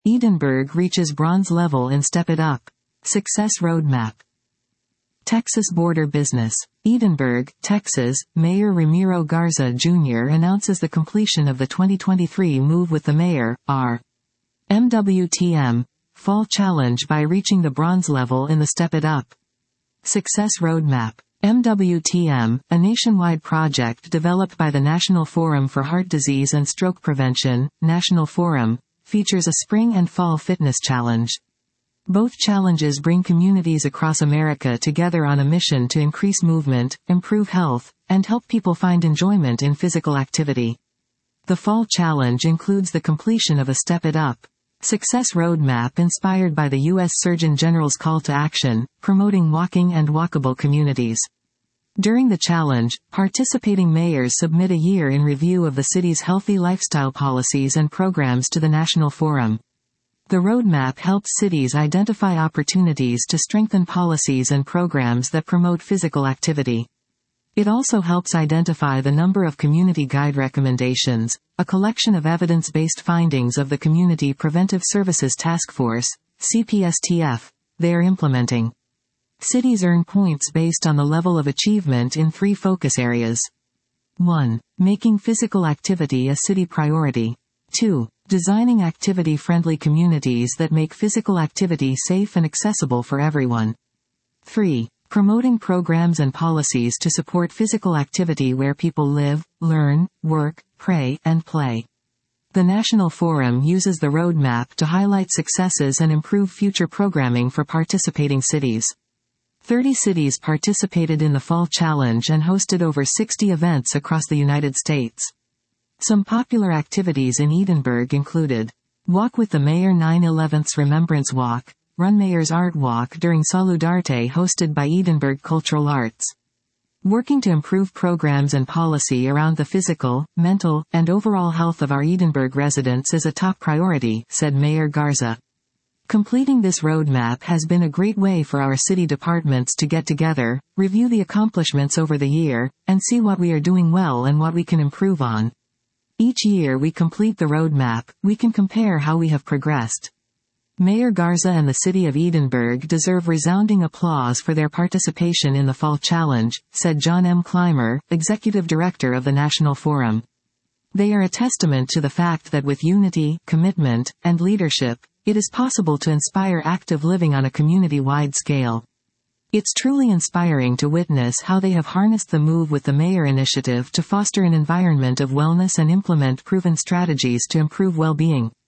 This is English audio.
Edinburgh reaches bronze level in Step It Up. Success Roadmap. Texas Border Business. Edinburgh, Texas, Mayor Ramiro Garza Jr. announces the completion of the 2023 Move with the Mayor, R. MWTM, Fall Challenge by reaching the bronze level in the Step It Up. Success Roadmap. MWTM, a nationwide project developed by the National Forum for Heart Disease and Stroke Prevention, National Forum, features a spring and fall fitness challenge. Both challenges bring communities across America together on a mission to increase movement, improve health, and help people find enjoyment in physical activity. The Fall Challenge includes the completion of a Step It Up. Success Roadmap inspired by the U.S. Surgeon General's call to action, promoting walking and walkable communities. During the challenge, participating mayors submit a year in review of the city's healthy lifestyle policies and programs to the National Forum. The roadmap helps cities identify opportunities to strengthen policies and programs that promote physical activity. It also helps identify the number of community guide recommendations, a collection of evidence-based findings of the Community Preventive Services Task Force, CPSTF, they are implementing. Cities earn points based on the level of achievement in 3 focus areas. 1. Making physical activity a city priority. 2. Designing activity-friendly communities that make physical activity safe and accessible for everyone. 3. Promoting programs and policies to support physical activity where people live, learn, work, pray, and play. The National Forum uses the roadmap to highlight successes and improve future programming for participating cities. 30 cities participated in the Fall Challenge and hosted over 60 events across the United States. Some popular activities in Edinburgh included Walk with the Mayor 9/11 Remembrance Walk, Run Mayor's Art Walk during Solidarte hosted by Edinburgh Cultural Arts. Working to improve programs and policy around the physical, mental, and overall health of our Edinburgh residents is a top priority, said Mayor Garza. Completing this roadmap has been a great way for our city departments to get together, review the accomplishments over the year, and see what we are doing well and what we can improve on. Each year we complete the roadmap, we can compare how we have progressed. Mayor Garza and the City of Edinburgh deserve resounding applause for their participation in the Fall Challenge, said John M. Clymer, Executive Director of the National Forum. They are a testament to the fact that with unity, commitment, and leadership, it is possible to inspire active living on a community-wide scale. It's truly inspiring to witness how they have harnessed the Move with the Mayor initiative to foster an environment of wellness and implement proven strategies to improve well-being.